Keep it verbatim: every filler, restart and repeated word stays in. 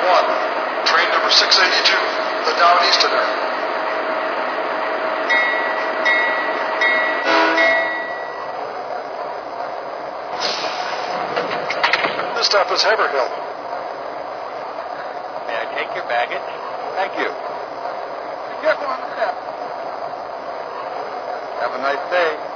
one, train number six eighty-two, the Downeasterner. This stop is Haverhill. May I take your baggage? Thank you. Be careful on the step. Have a nice day.